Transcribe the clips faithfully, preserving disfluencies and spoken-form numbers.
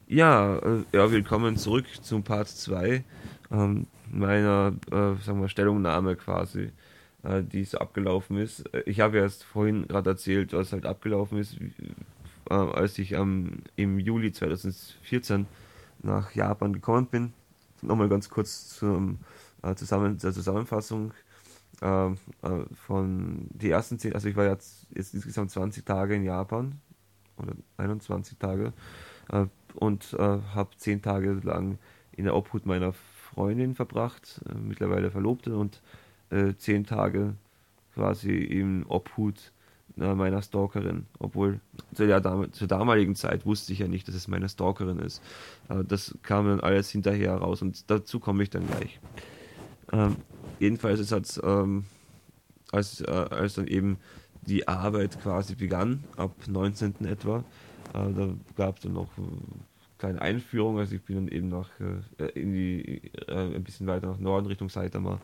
Ja, äh, ja, willkommen zurück zum Part zwei ähm, meiner äh, sagen wir, Stellungnahme quasi, äh, die so abgelaufen ist. Äh, Ich habe erst vorhin gerade erzählt, was halt abgelaufen ist, wie, äh, als ich ähm, im Juli zweitausendvierzehn nach Japan gekommen bin. Nochmal ganz kurz zum, äh, zusammen, zur Zusammenfassung äh, äh, von die ersten zehn, also ich war jetzt, jetzt insgesamt zwanzig Tage in Japan oder einundzwanzig Tage äh, und äh, habe zehn Tage lang in der Obhut meiner Freundin verbracht, äh, mittlerweile Verlobte, und äh, zehn Tage quasi in Obhut äh, meiner Stalkerin. Obwohl zu der Dam zur damaligen Zeit wusste ich ja nicht, dass es meine Stalkerin ist. Äh, das kam dann alles hinterher raus und dazu komme ich dann gleich. Ähm, Jedenfalls ist es ähm, als, äh, als dann eben die Arbeit quasi begann, ab neunzehnten etwa. Äh, da gab es dann noch äh, kleine Einführung, also ich bin dann eben nach äh, in die äh, ein bisschen weiter nach Norden Richtung Saitama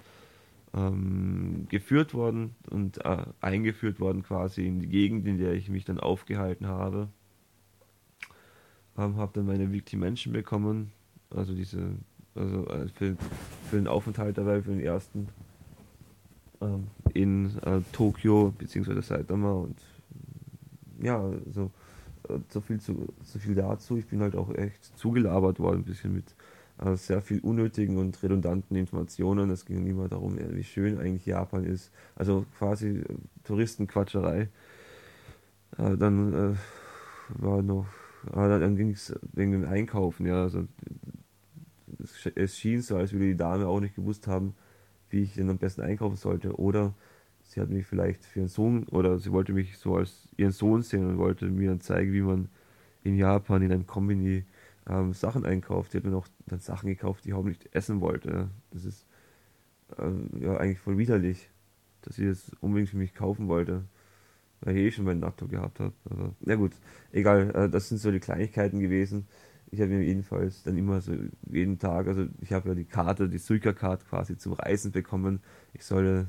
ähm, geführt worden und äh, eingeführt worden quasi in die Gegend, in der ich mich dann aufgehalten habe. Ähm, habe dann meine Weekly Menschen bekommen, also diese, also äh, für, für den Aufenthalt dabei, für den ersten ähm, in äh, Tokio bzw. Saitama und ja, so, äh, so viel zu, so viel dazu. Ich bin halt auch echt zugelabert worden, ein bisschen mit äh, sehr viel unnötigen und redundanten Informationen. Es ging immer darum, ja, wie schön eigentlich Japan ist. Also quasi äh, Touristenquatscherei. Äh, dann äh, war noch, ah, dann, dann ging es wegen dem Einkaufen, ja. Also, es, es schien so, als würde die Dame auch nicht gewusst haben, wie ich denn am besten einkaufen sollte. Oder sie hat mich vielleicht für ihren Sohn, oder sie wollte mich so als ihren Sohn sehen und wollte mir dann zeigen, wie man in Japan in einem Kombini ähm, Sachen einkauft. Die hat mir noch dann Sachen gekauft, die ich überhaupt nicht essen wollte. Das ist ähm, ja eigentlich voll widerlich, dass sie das unbedingt für mich kaufen wollte, weil ich eh schon meinen Natto gehabt habe. Aber na gut, egal, äh, das sind so die Kleinigkeiten gewesen. Ich habe mir jedenfalls dann immer so jeden Tag, also ich habe ja die Karte, die Suica-Card quasi zum Reisen bekommen. Ich solle,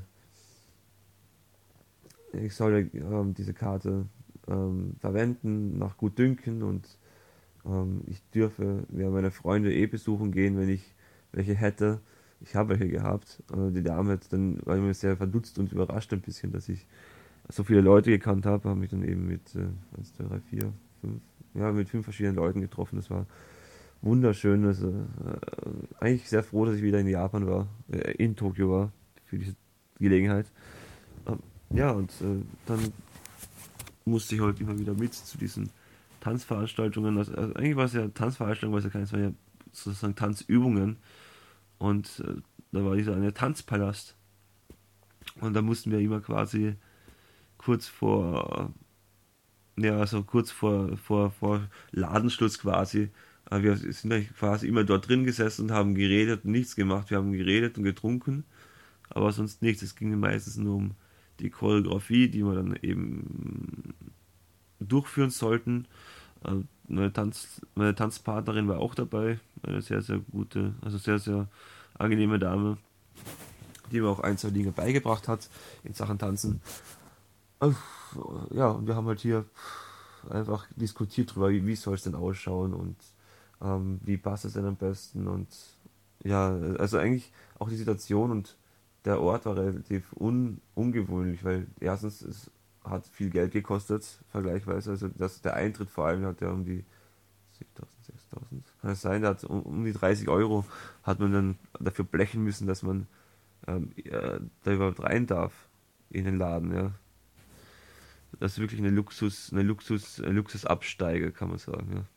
ich solle ähm, diese Karte ähm, verwenden nach Gutdünken und ähm, ich dürfe ja meine Freunde eh besuchen gehen, wenn ich welche hätte. Ich habe welche gehabt. Äh, die Dame hat dann war mir sehr verdutzt und überrascht ein bisschen, dass ich so viele Leute gekannt habe, habe mich dann eben mit äh, eins, zwei, drei, vier, fünf, ja, mit fünf verschiedenen Leuten getroffen. Das war wunderschön. Also, äh, eigentlich sehr froh, dass ich wieder in Japan war, äh, in Tokio war, für diese Gelegenheit. Ähm, ja, und äh, dann musste ich heute immer wieder mit zu diesen Tanzveranstaltungen. Also, also eigentlich war es ja Tanzveranstaltungen, weil es ja keine, es waren ja sozusagen Tanzübungen. Und äh, da war dieser eine Tanzpalast. Und da mussten wir immer quasi kurz vor ja, also kurz vor, vor, vor Ladenschluss quasi. Äh, Wir sind eigentlich quasi immer dort drin gesessen und haben geredet und nichts gemacht. Wir haben geredet und getrunken, aber sonst nichts. Es ging meistens nur um die Choreografie, die wir dann eben durchführen sollten. Äh, Meine Tanz, meine Tanzpartnerin war auch dabei. Eine sehr, sehr gute, also sehr, sehr angenehme Dame, die mir auch ein, zwei Dinge beigebracht hat in Sachen Tanzen. Äh, Ja, und wir haben halt hier einfach diskutiert drüber, wie, wie soll es denn ausschauen und ähm, wie passt es denn am besten und ja, also eigentlich auch die Situation und der Ort war relativ un, ungewöhnlich, weil erstens es hat viel Geld gekostet, vergleichsweise, also das, der Eintritt vor allem hat ja um die siebentausend, sechstausend, kann es sein, der hat um, um die dreißig Euro hat man dann dafür blechen müssen, dass man ähm, ja, da überhaupt rein darf in den Laden, ja. Das ist wirklich eine Luxus, eine Luxus, eine Luxusabsteige, kann man sagen, ja.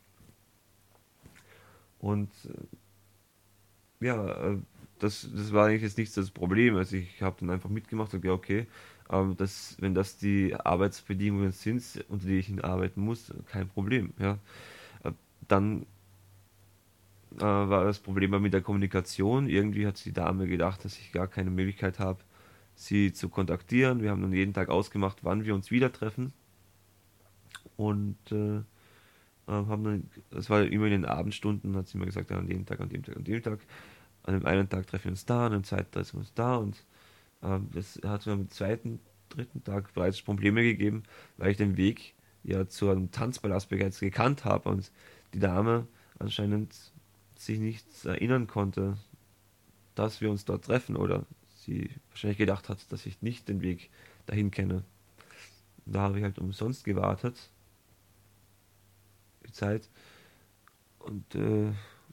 Und äh, ja, äh, das, das war eigentlich jetzt nicht das Problem. Also ich habe dann einfach mitgemacht und ja, okay, ähm, das, wenn das die Arbeitsbedingungen sind, unter die ich arbeiten muss, kein Problem, ja. Äh, Dann äh, war das Problem mit der Kommunikation. Irgendwie hat die Dame gedacht, dass ich gar keine Möglichkeit habe, sie zu kontaktieren. Wir haben dann jeden Tag ausgemacht, wann wir uns wieder treffen. Und äh, Ähm, haben dann, das war immer in den Abendstunden, hat sie immer gesagt, ja, an dem Tag, an dem Tag, an dem Tag. An dem einen Tag treffen wir uns da, an dem zweiten treffen wir uns da und ähm, das hat mir am zweiten, dritten Tag bereits Probleme gegeben, weil ich den Weg ja zu einem Tanzpalast bereits gekannt habe und die Dame anscheinend sich nicht erinnern konnte, dass wir uns dort treffen, oder sie wahrscheinlich gedacht hat, dass ich nicht den Weg dahin kenne. Da habe ich halt umsonst gewartet, die Zeit. Und äh,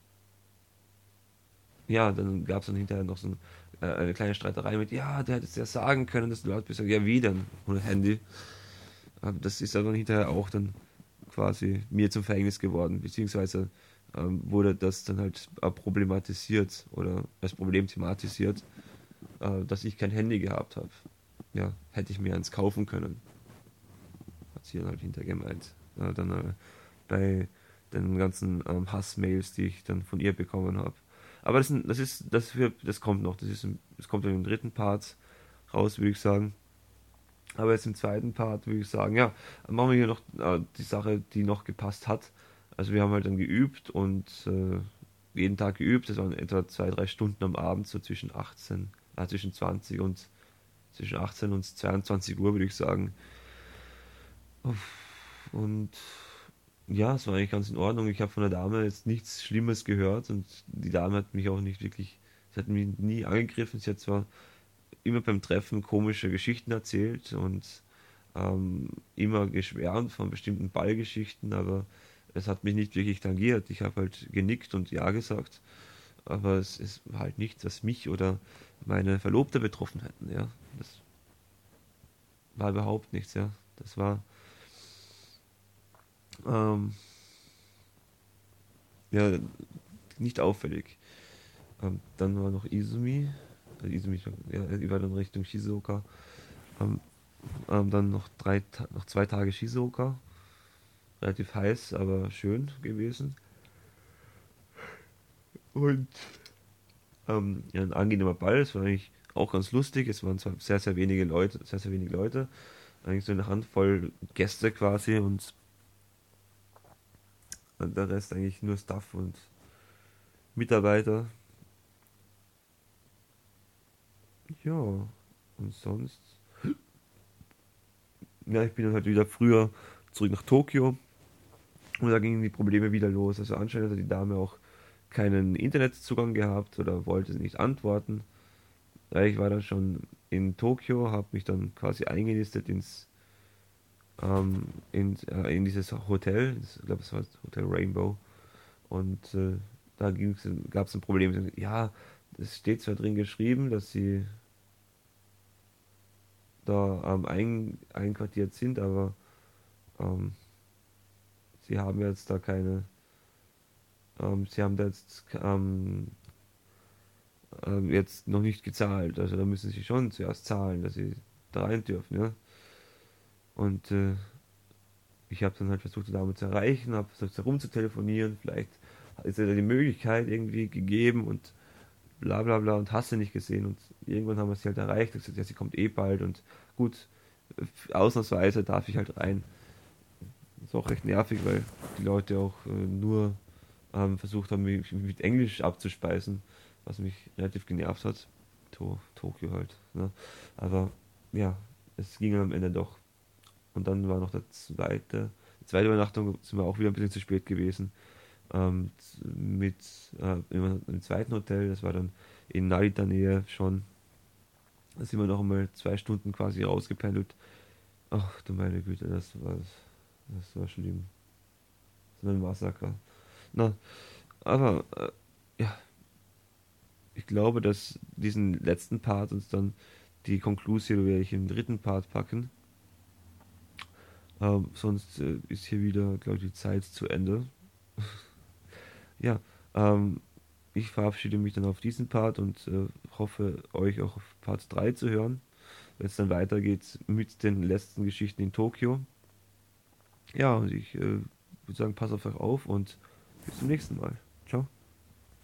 ja, dann gab es dann hinterher noch so ein, äh, eine kleine Streiterei mit, ja, der hätte es ja sagen können, dass du laut bist. Ja, wie denn? Ohne Handy. Aber das ist dann hinterher auch dann quasi mir zum Verhängnis geworden, beziehungsweise ähm, wurde das dann halt äh, problematisiert oder als Problem thematisiert, äh, dass ich kein Handy gehabt habe. Ja, hätte ich mir eins kaufen können, hat sie dann halt hinterher gemeint. Äh, dann äh, bei den ganzen ähm, Hassmails, die ich dann von ihr bekommen habe. Aber das, das ist, das, wird, das kommt noch, das ist, im, das kommt dann im dritten Part raus, würde ich sagen. Aber jetzt im zweiten Part würde ich sagen, ja, dann machen wir hier noch äh, die Sache, die noch gepasst hat. Also wir haben halt dann geübt und äh, jeden Tag geübt. Das waren etwa zwei, drei Stunden am Abend, so zwischen achtzehn, äh, zwischen zwanzig und zwischen achtzehn und zweiundzwanzig Uhr, würde ich sagen. Und ja, es war eigentlich ganz in Ordnung. Ich habe von der Dame jetzt nichts Schlimmes gehört und die Dame hat mich auch nicht wirklich, sie hat mich nie angegriffen. Sie hat zwar immer beim Treffen komische Geschichten erzählt und ähm, immer geschwärmt von bestimmten Ballgeschichten, aber es hat mich nicht wirklich tangiert. Ich habe halt genickt und ja gesagt, aber es, es war halt nichts, was mich oder meine Verlobte betroffen hätten, ja. Das war überhaupt nichts, ja. Das war ähm, ja nicht auffällig. Ähm, dann war noch Izumi, also Izumi, ja, die war dann Richtung Shizuoka. Ähm, ähm, dann noch drei, Ta- noch zwei Tage Shizuoka. Relativ heiß, aber schön gewesen. Und ähm, ja, ein angenehmer Ball. Es war eigentlich auch ganz lustig. Es waren zwar sehr, sehr wenige Leute, sehr, sehr wenige Leute. Eigentlich so eine Handvoll Gäste quasi und der Rest eigentlich nur Staff und Mitarbeiter. Ja, und sonst. Ja, ich bin dann halt wieder früher zurück nach Tokio und da gingen die Probleme wieder los. Also anscheinend hat die Dame auch keinen Internetzugang gehabt oder wollte nicht antworten. Ja, ich war dann schon in Tokio, habe mich dann quasi eingenistet ins ähm, in, äh, in dieses Hotel, das, ich glaube, es war das Hotel Rainbow. Und äh, da gab es ein Problem. Ja, es steht zwar drin geschrieben, dass sie da ähm, ein, einquartiert sind, aber ähm, sie haben jetzt da keine, ähm, sie haben da jetzt ähm, ähm, jetzt noch nicht gezahlt. Also da müssen sie schon zuerst zahlen, dass sie da rein dürfen, ja. Und äh, ich habe dann halt versucht, die Dame zu erreichen, habe versucht, herum zu telefonieren. Vielleicht ist ja die Möglichkeit irgendwie gegeben und bla bla bla und hast du nicht gesehen. Und irgendwann haben wir sie halt erreicht und gesagt, ja, sie kommt eh bald und gut, ausnahmsweise darf ich halt rein. Das ist auch recht nervig, weil die Leute auch äh, nur ähm, versucht haben, mich mit Englisch abzuspeisen, was mich relativ genervt hat. To Tokio halt. Ne? Aber ja, es ging am Ende doch. Und dann war noch der zweite, die zweite Übernachtung, sind wir auch wieder ein bisschen zu spät gewesen. Ähm, mit äh, im, im zweiten Hotel, das war dann in Narita-Nähe schon. Da sind wir noch einmal zwei Stunden quasi rausgependelt. Ach du meine Güte, das war, das war schlimm. So ein Massaker. Na, aber äh, ja, ich glaube, dass diesen letzten Part uns dann die Konklusion werde ich im dritten Part packen. Ähm, sonst äh, ist hier wieder, glaube ich, die Zeit zu Ende. Ja, ähm, ich verabschiede mich dann auf diesen Part und äh, hoffe, euch auch auf Part drei zu hören, wenn es dann weitergeht mit den letzten Geschichten in Tokio. Ja, und ich äh, würde sagen, passt auf euch auf und bis zum nächsten Mal.